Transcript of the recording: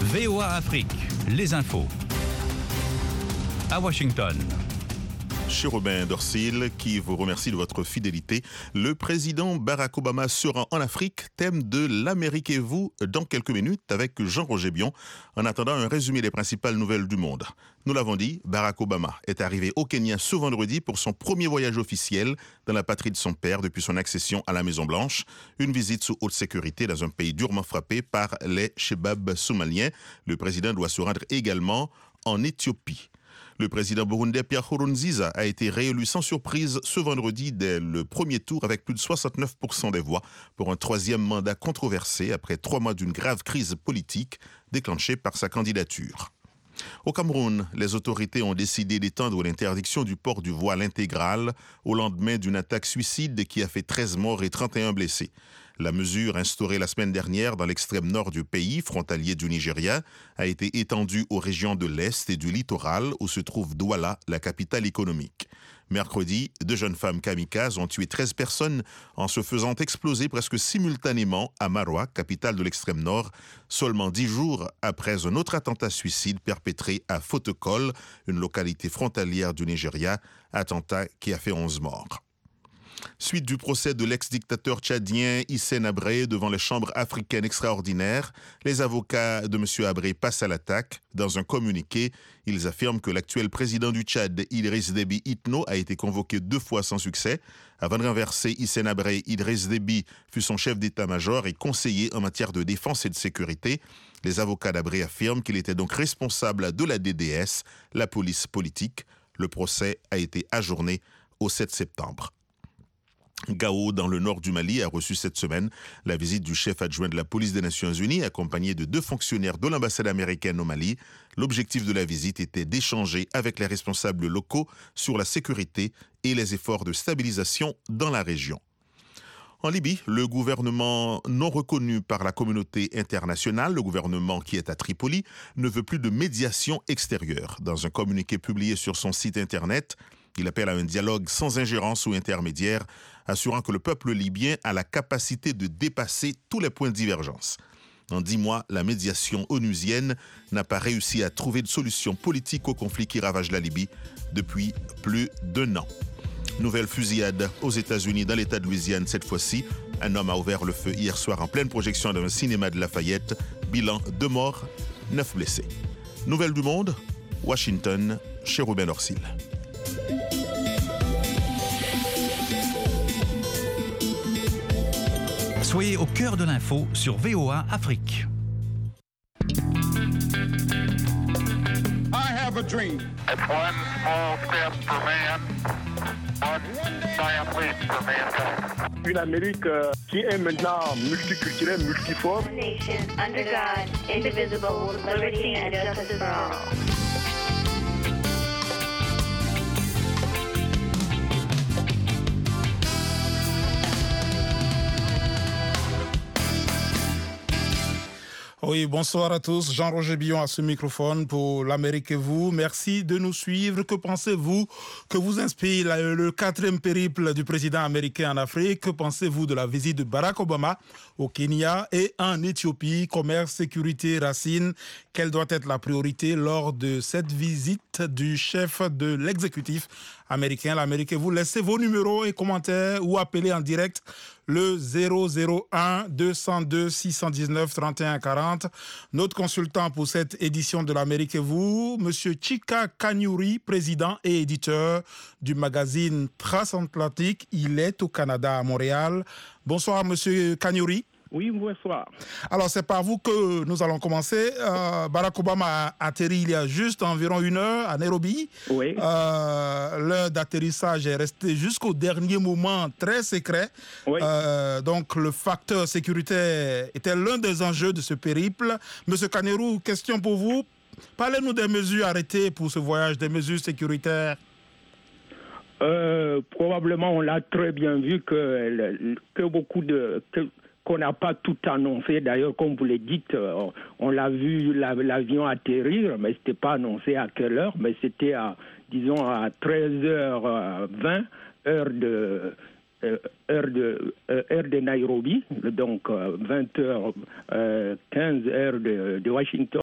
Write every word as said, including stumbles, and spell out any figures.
V O A Afrique, les infos. À Washington. Chez Robin Dorsil, qui vous remercie de votre fidélité. Le président Barack Obama sera en Afrique, thème de l'Amérique et vous, dans quelques minutes, avec Jean-Roger Bion. En attendant, un résumé des principales nouvelles du monde. Nous l'avons dit, Barack Obama est arrivé au Kenya ce vendredi pour son premier voyage officiel dans la patrie de son père depuis son accession à la Maison-Blanche. Une visite sous haute sécurité dans un pays durement frappé par les Chebab somaliens. Le président doit se rendre également en Éthiopie. Le président burundais Pierre Nkurunziza a été réélu sans surprise ce vendredi dès le premier tour avec plus de soixante-neuf pour cent des voix pour un troisième mandat controversé après trois mois d'une grave crise politique déclenchée par sa candidature. Au Cameroun, les autorités ont décidé d'étendre l'interdiction du port du voile intégral au lendemain d'une attaque suicide qui a fait treize morts et trente et un blessés. La mesure instaurée la semaine dernière dans l'extrême nord du pays, frontalier du Nigeria, a été étendue aux régions de l'Est et du littoral où se trouve Douala, la capitale économique. Mercredi, deux jeunes femmes kamikazes ont tué treize personnes en se faisant exploser presque simultanément à Maroua, capitale de l'extrême nord, seulement dix jours après un autre attentat suicide perpétré à Fotokol, une localité frontalière du Nigeria, attentat qui a fait onze morts. Suite du procès de l'ex-dictateur tchadien Hissène Habré devant les chambres africaines extraordinaires, les avocats de M. Habré passent à l'attaque. Dans un communiqué, ils affirment que l'actuel président du Tchad, Idriss Déby Itno, a été convoqué deux fois sans succès. Avant de renverser Hissène Habré, Idriss Déby fut son chef d'état-major et conseiller en matière de défense et de sécurité. Les avocats d'Habré affirment qu'il était donc responsable de la D D S, la police politique. Le procès a été ajourné au sept septembre. Gao, dans le nord du Mali, a reçu cette semaine la visite du chef adjoint de la police des Nations Unies, accompagné de deux fonctionnaires de l'ambassade américaine au Mali. L'objectif de la visite était d'échanger avec les responsables locaux sur la sécurité et les efforts de stabilisation dans la région. En Libye, le gouvernement non reconnu par la communauté internationale, le gouvernement qui est à Tripoli, ne veut plus de médiation extérieure. Dans un communiqué publié sur son site internet, il appelle à un dialogue sans ingérence ou intermédiaire, assurant que le peuple libyen a la capacité de dépasser tous les points de divergence. En dix mois, la médiation onusienne n'a pas réussi à trouver de solution politique au conflit qui ravage la Libye depuis plus d'un an. Nouvelle fusillade aux États-Unis dans l'État de Louisiane cette fois-ci. Un homme a ouvert le feu hier soir en pleine projection dans un cinéma de Lafayette. Bilan deux morts, neuf blessés. Nouvelle du monde, Washington, chez Robin Dorsil. Soyez au cœur de l'info sur V O A Afrique. I have a dream. It's one small step for man, one giant leap for mankind. Une Amérique euh, qui est maintenant multiculturelle, multiforme. Nation under God, indivisible, with liberty and justice for all. Oui, bonsoir à tous. Jean-Roger Bion à ce microphone pour l'Amérique et vous. Merci de nous suivre. Que pensez-vous que vous inspire le, le quatrième périple du président américain en Afrique? Que pensez-vous de la visite de Barack Obama au Kenya et en Éthiopie? Commerce, sécurité, racines. Quelle doit être la priorité lors de cette visite du chef de l'exécutif américain? L'Amérique et vous. Laissez vos numéros et commentaires ou appelez en direct le zéro zéro un deux zéro deux six un neuf trente et un quarante. Notre consultant pour cette édition de l'Amérique et vous, Monsieur Chika Kanyuri, président et éditeur du magazine Transatlantique. Il est au Canada, à Montréal. Bonsoir, Monsieur Kanyuri. Oui, bonsoir. Alors, c'est par vous que nous allons commencer. Euh, Barack Obama a atterri il y a juste environ une heure à Nairobi. Oui. Euh, l'heure d'atterrissage est restée jusqu'au dernier moment très secret. Oui. Euh, donc, le facteur sécuritaire était l'un des enjeux de ce périple. Monsieur Kanerou, question pour vous. Parlez-nous des mesures arrêtées pour ce voyage, des mesures sécuritaires. Euh, probablement, on l'a très bien vu que, que beaucoup de... Que... qu'on n'a pas tout annoncé. D'ailleurs, comme vous le dites, on l'a vu la, l'avion atterrir, mais ce n'était pas annoncé à quelle heure, mais c'était à, disons, à treize heures vingt, heure de, euh, heure de, euh, heure de Nairobi, donc euh, vingt heures quinze, heure de, de Washington.